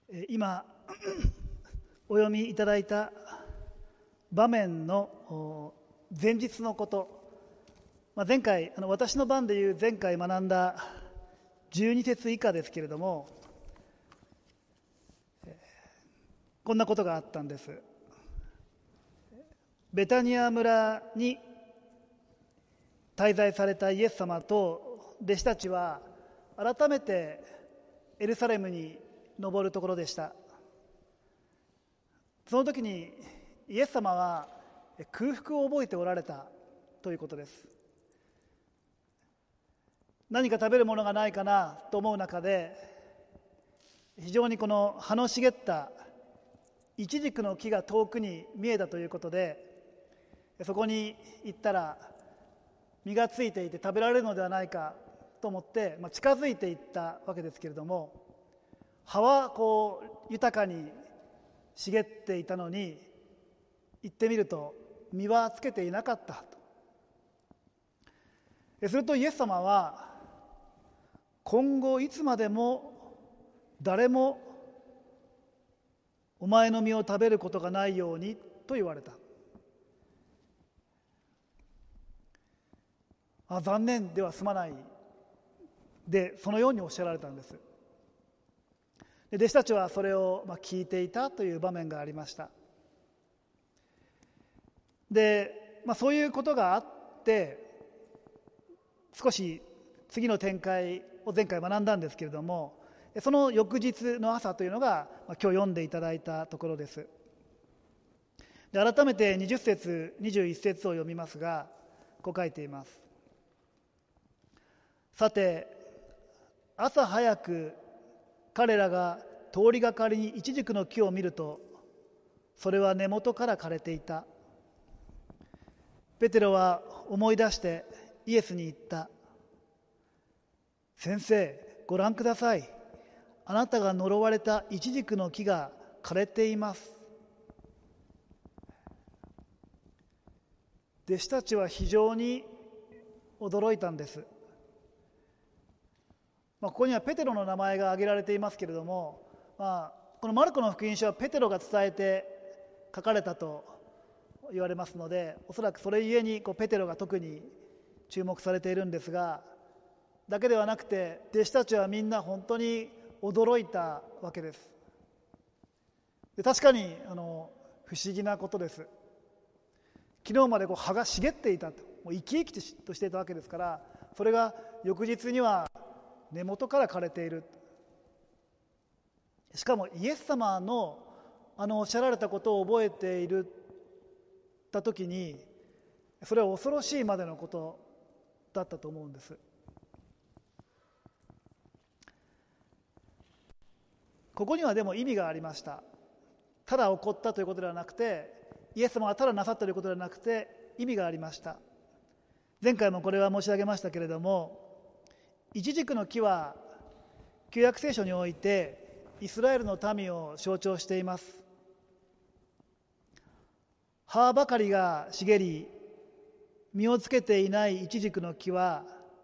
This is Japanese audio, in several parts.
今お読みいただいた場面の前日のこと、前回私の番でいう前回学んだ12節以下ですけれども、こんなことがあったんです。ベタニア村に滞在されたイエス様と弟子たちは改めてエルサレムに登るところでした。その時にイエス様は空腹を覚えておられたということです。何か食べるものがないかなと思う中で、非常にこの葉の茂ったイチジクの木が遠くに見えたということで、そこに行ったら実がついていて食べられるのではないかと思って近づいていったわけですけれども、葉は豊かに茂っていたのに、行ってみると実はつけていなかったと。するとイエス様は、今後いつまでも誰もお前の実を食べることがないようにと言われた。残念では済まないで、そのようにおっしゃられたんです。で、弟子たちはそれを聞いていたという場面がありました。で、そういうことがあって、少し次の展開を前回学んだんですけれども、その翌日の朝というのが今日読んでいただいたところです。で、改めて20節21節を読みますが、こう書いています。さて、朝早く彼らが通りがかりにイチジクの木を見ると、それは根元から枯れていた。ペテロは思い出してイエスに言った。先生、ご覧ください。あなたが呪われたイチジクの木が枯れています。弟子たちは非常に驚いたんです。ここにはペテロの名前が挙げられていますけれども、このマルコの福音書はペテロが伝えて書かれたと言われますので、おそらくそれゆえにペテロが特に注目されているんですが、だけではなくて弟子たちはみんな本当に驚いたわけです。で、確かに不思議なことです。昨日まで葉が茂っていたと、もう生き生きとしていたわけですから、それが翌日には根元から枯れている。しかもイエス様のおっしゃられたことを覚えているた時に、それは恐ろしいまでのことだったと思うんです。ここにはでも意味がありました。ただ起こったということではなくて、イエス様がただなさったということではなくて、意味がありました。前回もこれは申し上げましたけれども、イチジクの木は旧約聖書においてイスラエルの民を象徴しています。葉ばかりが茂り、実をつけていないイチジクの木は、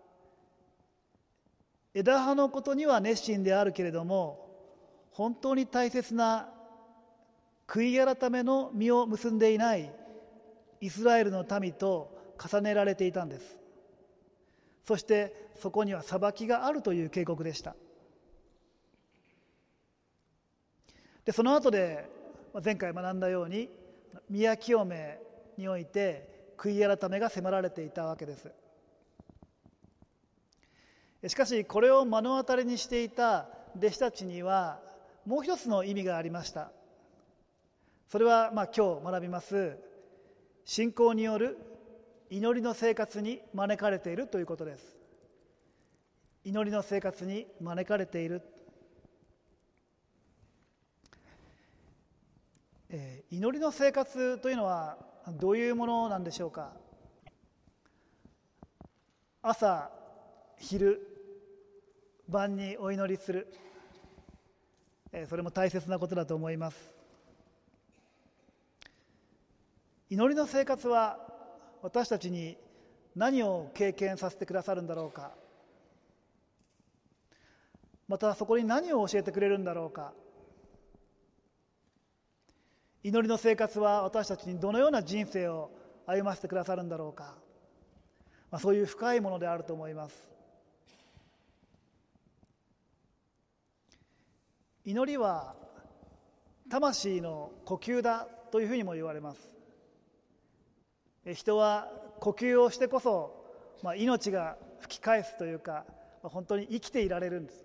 枝葉のことには熱心であるけれども、本当に大切な悔い改めの実を結んでいないイスラエルの民と重ねられていたんです。そしてそこには裁きがあるという警告でした。で、その後で前回学んだように、宮清めにおいて悔い改めが迫られていたわけです。しかしこれを目の当たりにしていた弟子たちにはもう一つの意味がありました。それは今日学びます信仰による祈りの生活に招かれているということです。祈りの生活に招かれている。祈りの生活というのはどういうものなんでしょうか。朝、昼、晩にお祈りする、それも大切なことだと思います。祈りの生活は私たちに何を経験させてくださるんだろうか。またそこに何を教えてくれるんだろうか。 祈りの生活は私たちにどのような人生を歩ませてくださるんだろうか、そういう深いものであると思います。祈りは魂の呼吸だというふうにも言われます。人は呼吸をしてこそ、命が吹き返すというか、本当に生きていられるんです。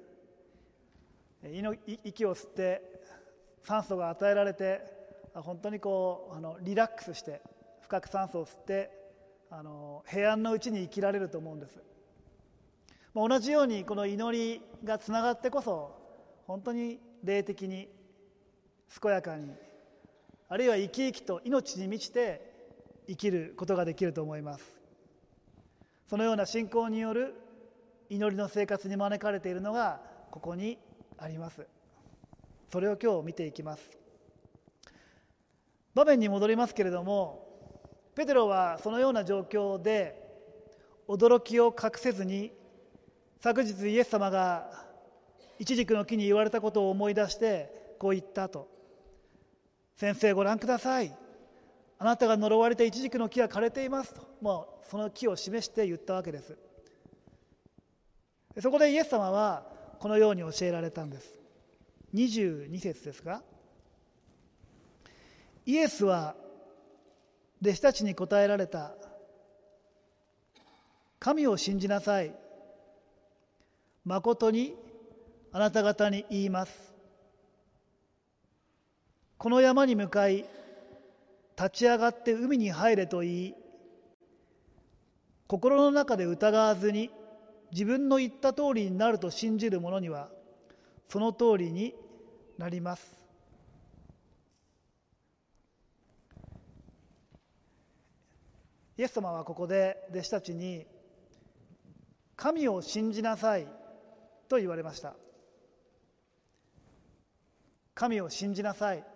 息を吸って酸素が与えられて、本当にリラックスして深く酸素を吸って平安のうちに生きられると思うんです。同じようにこの祈りがつながってこそ本当に霊的に健やかに、あるいは生き生きと命に満ちて生きることができると思います。そのような信仰による祈りの生活に招かれているのがここにあります。それを今日見ていきます。場面に戻りますけれども、ペテロはそのような状況で驚きを隠せずに、昨日イエス様がイチジクの木に言われたことを思い出してこう言ったと。先生、ご覧ください。あなたが呪われたイチジクの木が枯れていますと、その木を示して言ったわけです。そこでイエス様はこのように教えられたんです。22節ですが、イエスは弟子たちに答えられた。神を信じなさい。まことにあなた方に言います。この山に向かい、立ち上がって海に入れと言い、心の中で疑わずに自分の言った通りになると信じる者にはその通りになります。イエス様はここで弟子たちに神を信じなさいと言われました。神を信じなさい。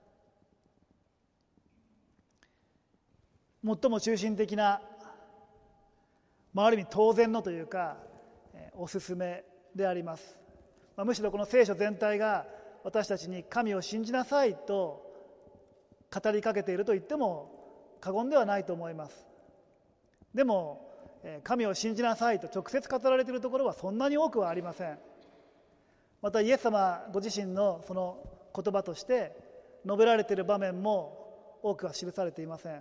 最も中心的な、ある意味当然のというかおすすめであります。むしろこの聖書全体が私たちに神を信じなさいと語りかけていると言っても過言ではないと思います。でも神を信じなさいと直接語られているところはそんなに多くはありません。またイエス様ご自身のその言葉として述べられている場面も多くは記されていません。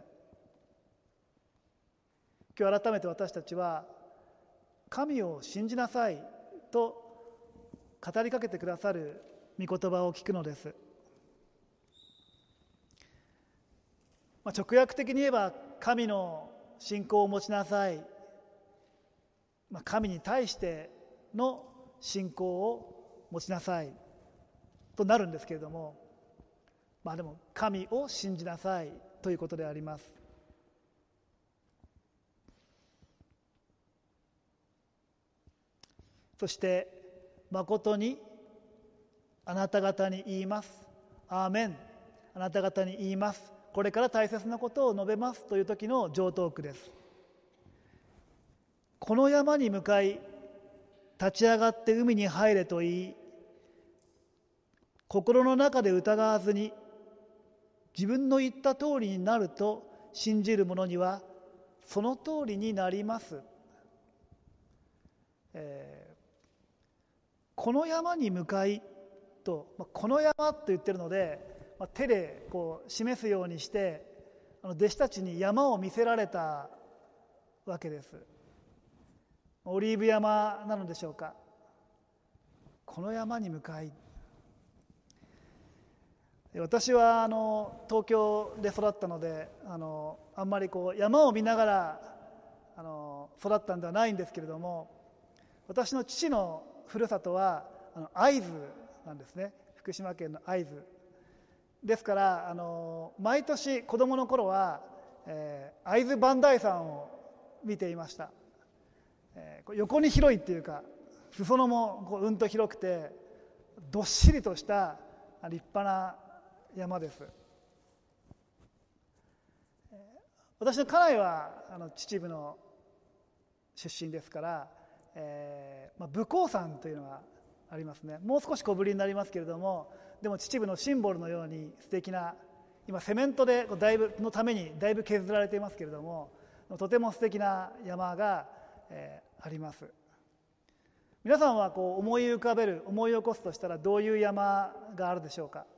今日改めて私たちは神を信じなさいと語りかけてくださる御言葉を聞くのです。直訳的に言えば神の信仰を持ちなさい、神に対しての信仰を持ちなさいとなるんですけれども、でも神を信じなさいということであります。そして誠にあなた方に言います。アーメン。あなた方に言います。これから大切なことを述べますという時の常套句です。この山に向かい立ち上がって海に入れと言い、心の中で疑わずに自分の言った通りになると信じる者にはその通りになります。この山に向かいと、この山と言ってるので、手で示すようにして弟子たちに山を見せられたわけです。オリーブ山なのでしょうか。この山に向かい、私は東京で育ったのであんまり山を見ながら育ったんではないんですけれども、私の父のふるさとは会津なんですね。福島県の会津ですから、毎年子どもの頃は、会津磐梯山を見ていました。横に広いっていうか、裾野もうんと広くてどっしりとした立派な山です。私の家内は秩父の出身ですから、武甲山というのがありますね。もう少し小ぶりになりますけれども、でも秩父のシンボルのように素敵な今セメントでだいぶのためにだいぶ削られていますけれども、とても素敵な山が、あります。皆さんは思い浮かべる、思い起こすとしたらどういう山があるでしょうか。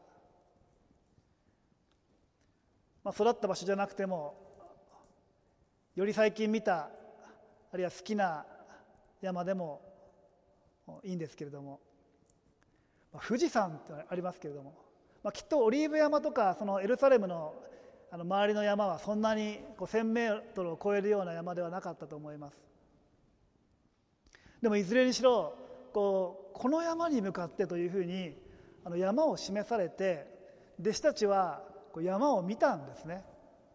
育った場所じゃなくても、より最近見た、あるいは好きな山でもいいんですけれども、富士山ってありますけれども、きっとオリーブ山とかそのエルサレムの周りの山はそんなに1000メートルを超えるような山ではなかったと思います。でもいずれにしろこの山に向かってというふうに山を示されて、弟子たちは山を見たんですね。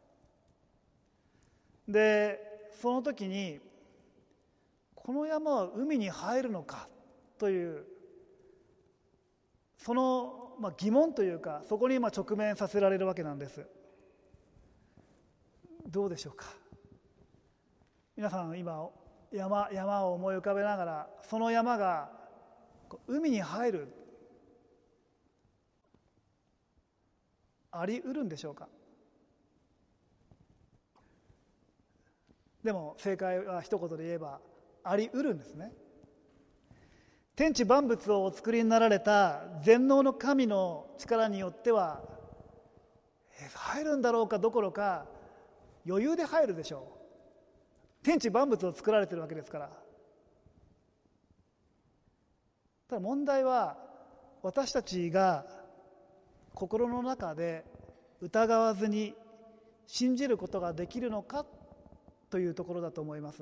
でその時に、この山は海に入るのかというその疑問というか、そこに直面させられるわけなんです。どうでしょうか。皆さん今山を思い浮かべながら、その山が海に入る、あり得るんでしょうか。でも正解は一言で言えばあり得るんですね。天地万物をお作りになられた全能の神の力によっては、入るんだろうかどころか余裕で入るでしょう。天地万物を作られているわけですから。ただ問題は、私たちが心の中で疑わずに信じることができるのかというところだと思います。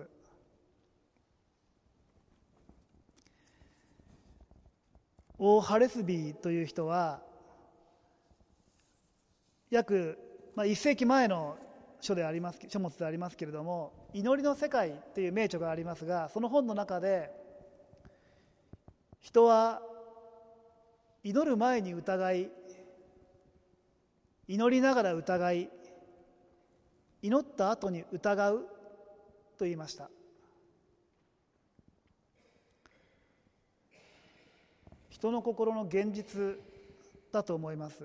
オー・ハレスビーという人は、約1世紀前の書物でありますけれども、祈りの世界という名著がありますが、その本の中で、人は祈る前に疑い、祈りながら疑い、祈った後に疑うと言いました。人の心の現実だと思います。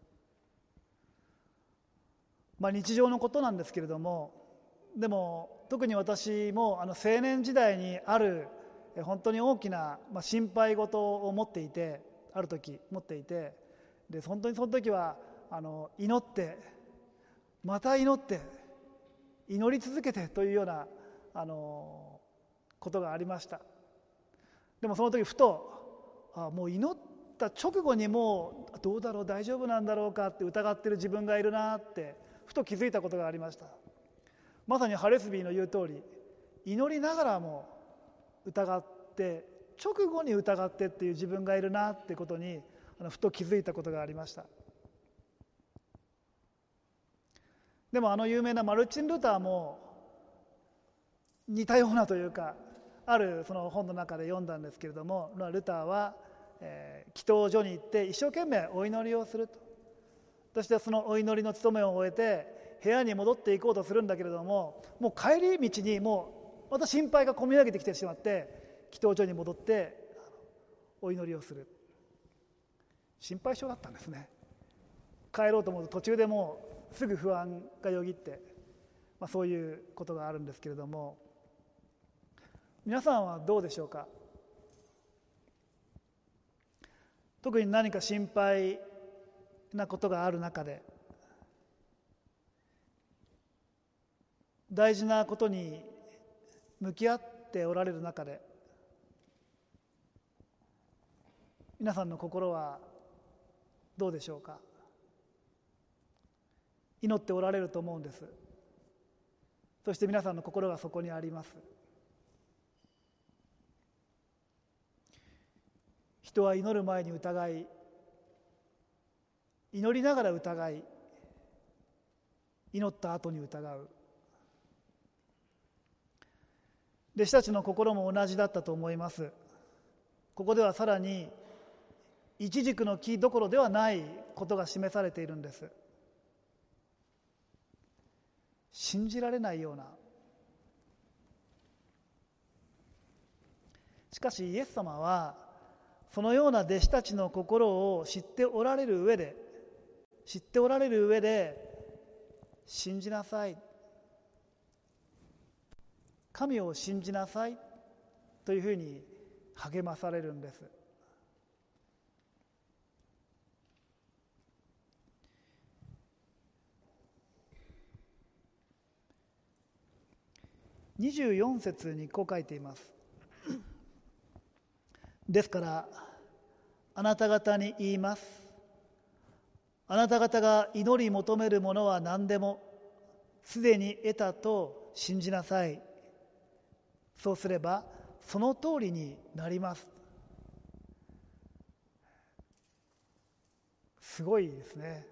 日常のことなんですけれども、でも特に私も青年時代にある本当に大きな心配事を持っていて、ある時持っていて、で本当にその時は祈って、また祈って、祈り続けてというようなことがありました。でもその時ふと、もう祈った直後にもうどうだろう、大丈夫なんだろうかって疑っている自分がいるなってふと気づいたことがありました。まさにハレスビーの言う通り、祈りながらも疑って、直後に疑ってっていう自分がいるなってことにふと気づいたことがありました。でも有名なマルチン・ルターも似たようなというか、あるその本の中で読んだんですけれども、ルターは祈祷所に行って一生懸命お祈りをすると。そしてそのお祈りの務めを終えて部屋に戻っていこうとするんだけれども、もう帰り道にもうまた心配がこみ上げてきてしまって、祈祷所に戻ってお祈りをする。心配性だったんですね。帰ろうと思うと途中でもうすぐ不安がよぎって、そういうことがあるんですけれども、皆さんはどうでしょうか。特に何か心配なことがある中で、大事なことに向き合っておられる中で、皆さんの心はどうでしょうか。祈っておられると思うんです。そして皆さんの心がそこにあります。人は祈る前に疑い、祈りながら疑い、祈った後に疑う。弟子たちの心も同じだったと思います。ここではさらに一軸の木どころではないことが示されているんです。信じられないような。しかしイエス様はそのような弟子たちの心を知っておられる上で、 知っておられる上で信じなさい、神を信じなさいというふうに励まされるんです。24節にこう書いています。ですからあなた方に言います。あなた方が祈り求めるものは何でもすでに得たと信じなさい。そうすればその通りになります。すごいですね。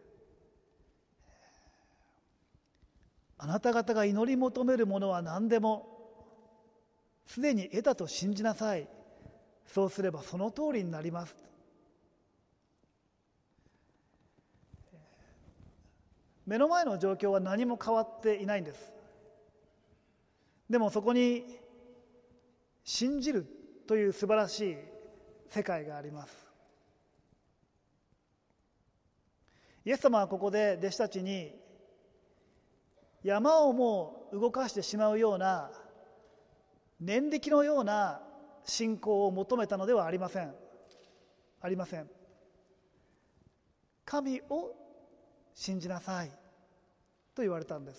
あなた方が祈り求めるものは何でもすでに得たと信じなさい。そうすればその通りになります。目の前の状況は何も変わっていないんです。でもそこに信じるという素晴らしい世界があります。イエス様はここで弟子たちに山をもう動かしてしまうような念力のような信仰を求めたのではありません。神を信じなさいと言われたんです。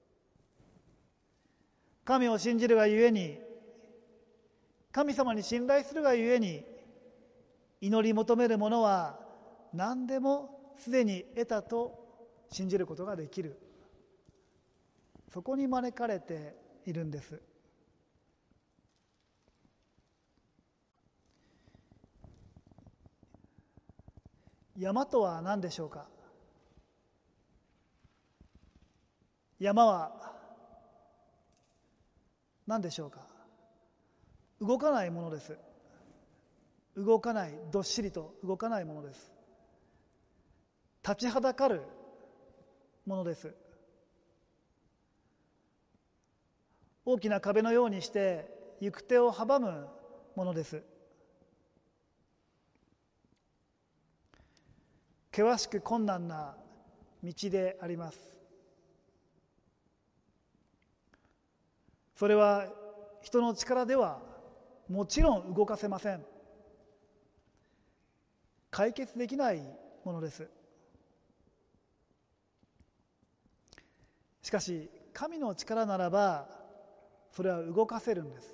神を信じるがゆえに、神様に信頼するがゆえに、祈り求めるものは何でもすでに得たと信じることができる。そこに招かれているんです。山とは何でしょうか。山は何でしょうか。動かないものです。動かない、どっしりと動かないものです。立ちはだかるものです。大きな壁のようにして行く手を阻むものです。険しく困難な道であります。それは人の力ではもちろん動かせません。解決できないものです。しかし神の力ならばそれは動かせるんです。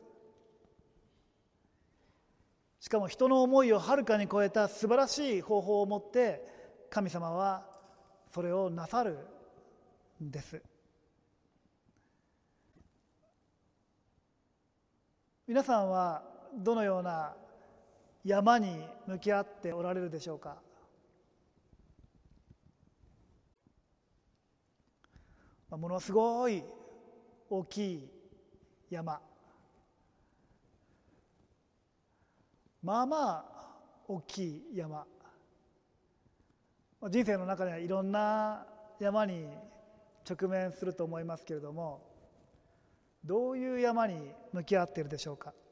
しかも人の思いをはるかに超えた素晴らしい方法を持って神様はそれをなさるんです。皆さんはどのような山に向き合っておられるでしょうか。ものすごい大きい山、まあまあ大きい山、人生の中ではいろんな山に直面すると思いますけれども、どういう山に向き合っているでしょうか。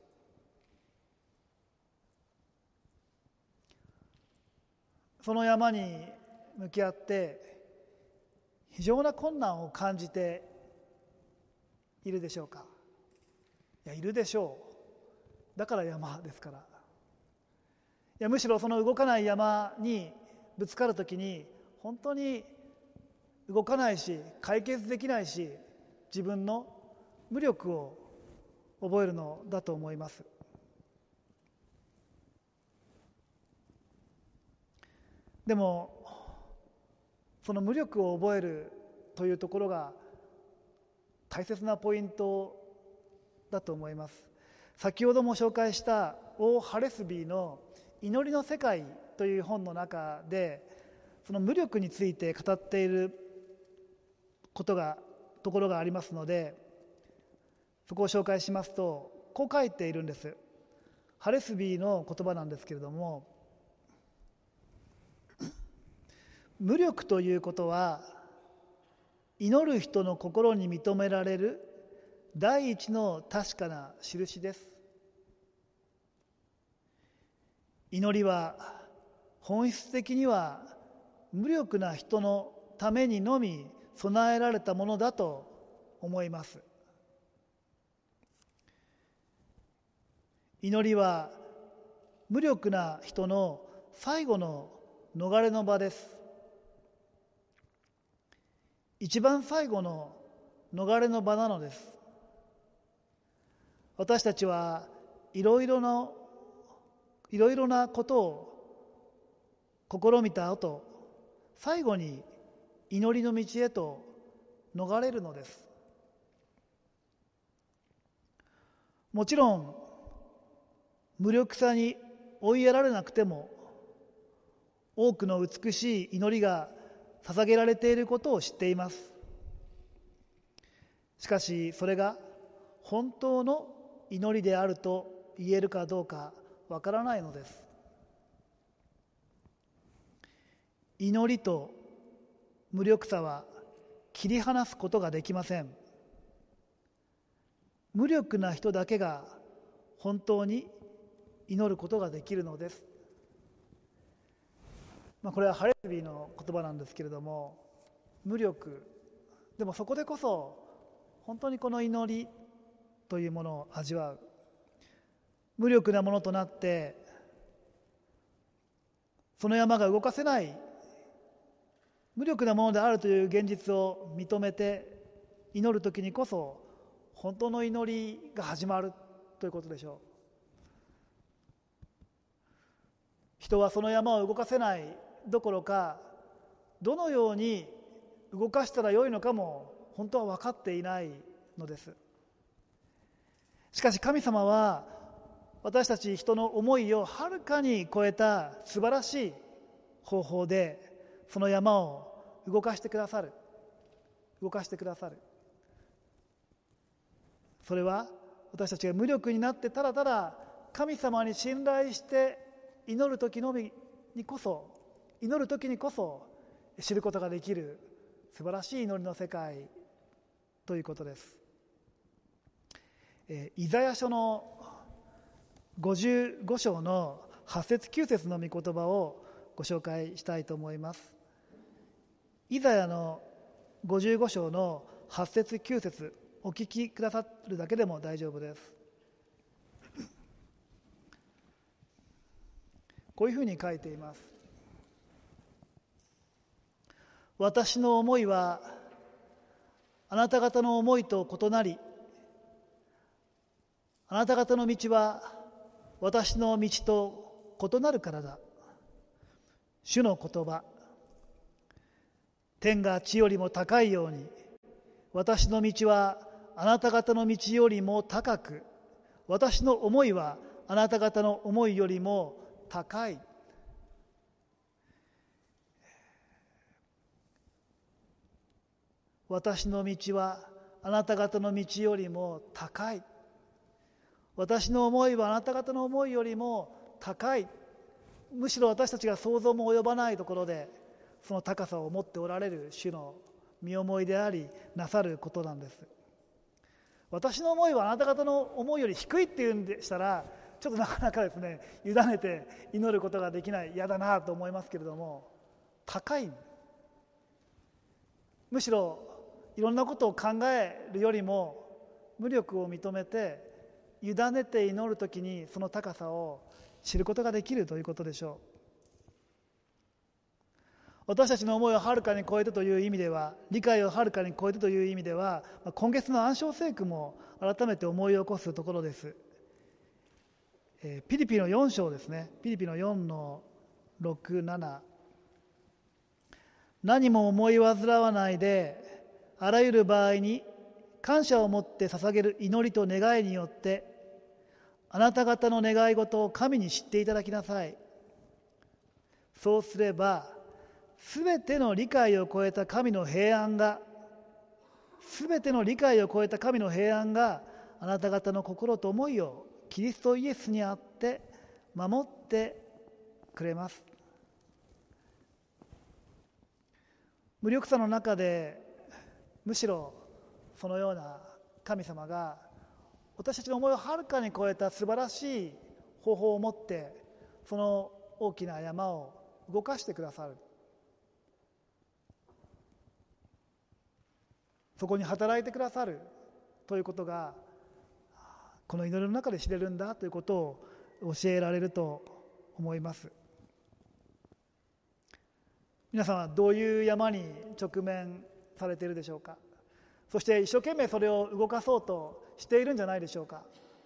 その山に向き合って非常な困難を感じているでしょうか。いや、いるでしょう。だから山ですから。いや、むしろその動かない山にぶつかるときに本当に動かないし解決できないし、自分の無力を覚えるのだと思います。でもその無力を覚えるというところが大切なポイントだと思います。先ほども紹介したオー・ハレスビーの祈りの世界という本の中でその無力について語っているところがありますので、そこを紹介しますとこう書いているんです。ハレスビーの言葉なんですけれども、無力ということは祈る人の心に認められる第一の確かな印です。祈りは本質的には無力な人のためにのみ備えられたものだと思います。祈りは無力な人の最後の逃れの場です。一番最後の逃れの場なのです。私たちはいろいろなことを試みた後、最後に祈りの道へと逃れるのです。もちろん無力さに追いやられなくても、多くの美しい祈りが捧げられていることを知っています。しかしそれが本当の祈りであると言えるかどうかわからないのです。祈りと無力さは切り離すことができません。無力な人だけが本当に祈ることができるのです。これはハレルビーの言葉なんですけれども、無力でもそこでこそ本当にこの祈りというものを味わう。無力なものとなってその山が動かせない無力なものであるという現実を認めて祈るときにこそ本当の祈りが始まるということでしょう。人はその山を動かせないどころか、どのように動かしたらよいのかも本当は分かっていないのです。しかし神様は私たち人の思いをはるかに超えた素晴らしい方法でその山を動かしてくださる。それは私たちが無力になってただただ神様に信頼して祈る時にこそ知ることができる素晴らしい祈りの世界ということです。イザヤ書の55章の8節9節の御言葉をご紹介したいと思います。イザヤの55章の8節9節お聞きくださるだけでも大丈夫です。こういうふうに書いています。私の思いはあなた方の思いと異なり、あなた方の道は私の道と異なるからだ。主の言葉。天が地よりも高いように、私の道はあなた方の道よりも高く、私の思いはあなた方の思いよりも高い。私の道はあなた方の道よりも高い。私の思いはあなた方の思いよりも高い。むしろ私たちが想像も及ばないところでその高さを持っておられる主の身思いでありなさることなんです。私の思いはあなた方の思いより低いっていうんでしたら、ちょっとなかなかですね、委ねて祈ることができない、嫌だなと思いますけれども、高い。むしろいろんなことを考えるよりも無力を認めて委ねて祈るときにその高さを知ることができるということでしょう。私たちの思いをはるかに超えてという意味では、理解をはるかに超えてという意味では、今月の暗唱聖句も改めて思い起こすところです。ピリピの4章ですね。ピリピの4の6、7。何も思い煩わないで、あらゆる場合に感謝を持って捧げる祈りと願いによって、あなた方の願い事を神に知っていただきなさい。そうすれば、すべての理解を超えた神の平安が、あなた方の心と思いをキリストイエスにあって守ってくれます。無力さの中で、むしろそのような神様が私たちの思いをはるかに超えた素晴らしい方法を持ってその大きな山を動かしてくださる。 そこに働いてくださるということがこの祈りの中で知れるんだということを教えられると思います。皆さんはどういう山に直面されているでしょうか。そして一生懸命それを動かそうとしているんじゃないでしょうか。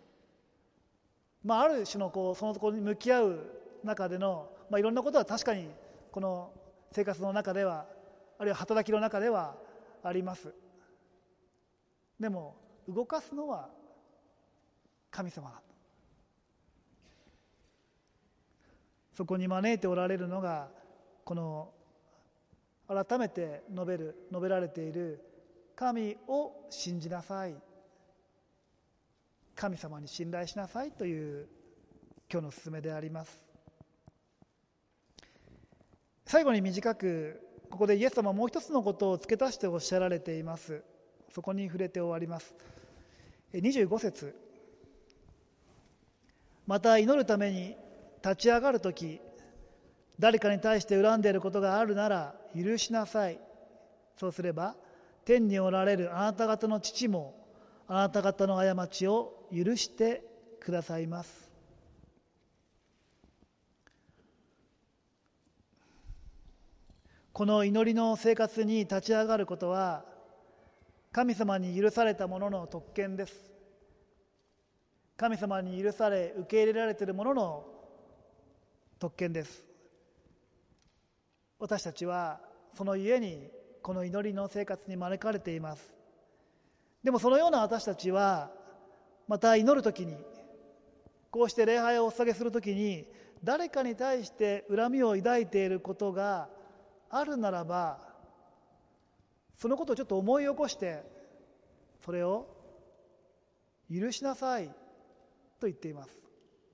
ある種のそのところに向き合う中での、いろんなことは確かにこの生活の中では、あるいは働きの中ではあります。でも動かすのは神様だ。そこに招いておられるのがこの改めて述べられている神を信じなさい、神様に信頼しなさいという今日の勧めであります。最後に短くここでイエス様はもう一つのことを付け足しておっしゃられています。そこに触れて終わります。25節、また祈るために立ち上がるとき、誰かに対して恨んでいることがあるなら許しなさい。そうすれば天におられるあなた方の父もあなた方の過ちを許してくださいます。この祈りの生活に立ち上がることは神様に許されたものの特権です。神様に許され受け入れられているものの特権です。私たちはそのゆえにこの祈りの生活に招かれています。でもそのような私たちはまた祈るときに、こうして礼拝をお捧げするときに誰かに対して恨みを抱いていることがあるならば、そのことをちょっと思い起こしてそれを許しなさいと言っています。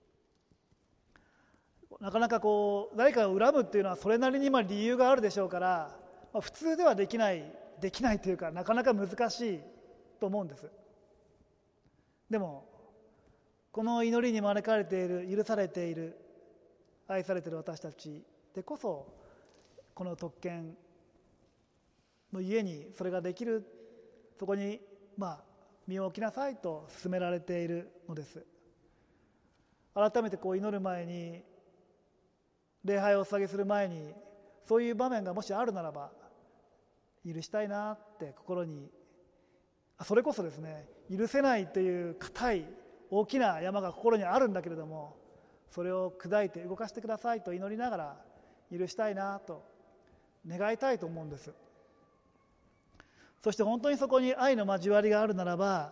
なかなか誰かを恨むっていうのはそれなりに理由があるでしょうから、普通ではできないというか、なかなか難しいと思うんです。でもこの祈りに招かれている、許されている、愛されている私たちでこそこの特権の家にそれができる、そこに身を置きなさいと勧められているのです。改めて祈る前に、礼拝をお捧げする前に、そういう場面がもしあるならば許したいなって心に、それこそですね、許せないという固い大きな山が心にあるんだけれども、それを砕いて動かしてくださいと祈りながら許したいなと願いたいと思うんです。そして本当にそこに愛の交わりがあるならば、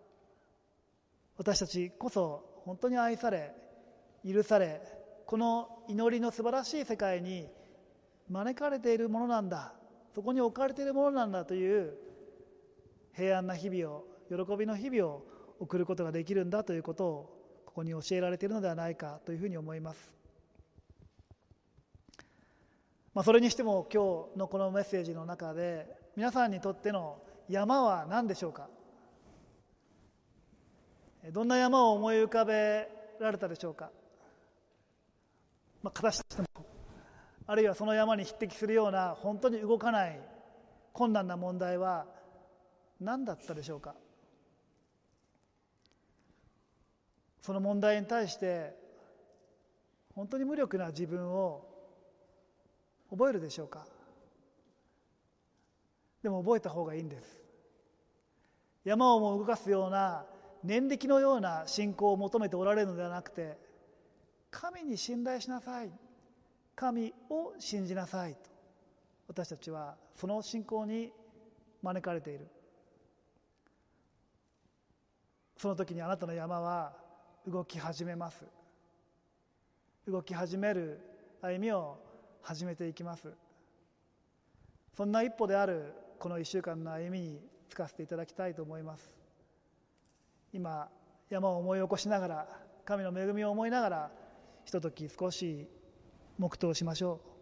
私たちこそ本当に愛され許され、この祈りの素晴らしい世界に招かれているものなんだ、そこに置かれているものなんだという平安な日々を、喜びの日々を送ることができるんだということをここに教えられているのではないかというふうに思います。それにしても今日のこのメッセージの中で、皆さんにとっての山は何でしょうか。どんな山を思い浮かべられたでしょうか。形としても、あるいはその山に匹敵するような本当に動かない困難な問題は何だったでしょうか。その問題に対して本当に無力な自分を覚えるでしょうか。でも覚えた方がいいんです。山をも動かすような念力のような信仰を求めておられるのではなくて、神に信頼しなさい、神を信じなさいと、私たちはその信仰に招かれている。その時にあなたの山は動き始めます。動き始める歩みを始めていきます。そんな一歩であるこの1週間の歩みにつかせていただきたいと思います。今山を思い起こしながら、神の恵みを思いながら、ひととき少し黙祷しましょう。